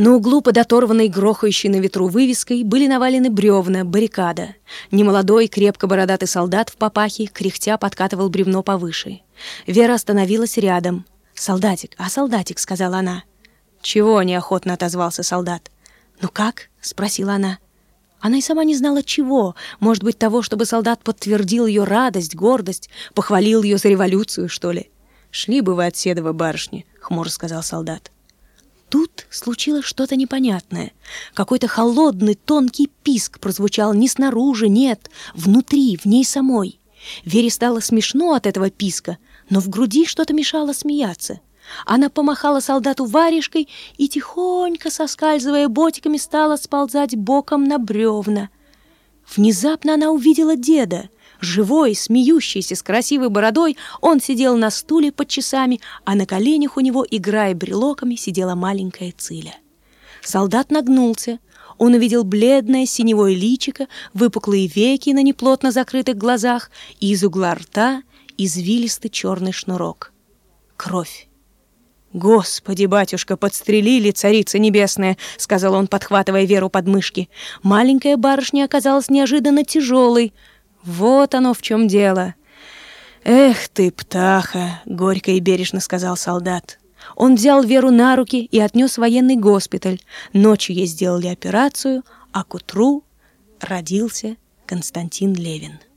На углу под оторванной, грохающей на ветру вывеской были навалены бревна, баррикада. Немолодой, крепко бородатый солдат в папахе, кряхтя, подкатывал бревно повыше. Вера остановилась рядом. «Солдатик, солдатик», — сказала она. «Чего?» — неохотно отозвался солдат. «Ну как?» — спросила она. Она и сама не знала чего. Может быть, того, чтобы солдат подтвердил ее радость, гордость, похвалил ее за революцию, что ли. «Шли бы вы от Седова, барышни», — хмуро сказал солдат. Тут случилось что-то непонятное. Какой-то холодный, тонкий писк прозвучал не снаружи, нет, внутри, в ней самой. Вере стало смешно от этого писка, но в груди что-то мешало смеяться. Она помахала солдату варежкой и, тихонько соскальзывая ботиками, стала сползать боком на бревна. Внезапно она увидела деда. Живой, смеющийся, с красивой бородой, он сидел на стуле под часами, а на коленях у него, играя брелоками, сидела маленькая Циля. Солдат нагнулся. Он увидел бледное синевое личико, выпуклые веки на неплотно закрытых глазах и из угла рта извилистый черный шнурок. Кровь. «Господи, батюшка, подстрелили, царица небесная!» — сказал он, подхватывая Веру под мышки. Маленькая барышня оказалась неожиданно тяжелой. «Вот оно в чем дело!» «Эх ты, птаха!» — горько и бережно сказал солдат. Он взял Веру на руки и отнес в военный госпиталь. Ночью ей сделали операцию, а к утру родился Константин Левин.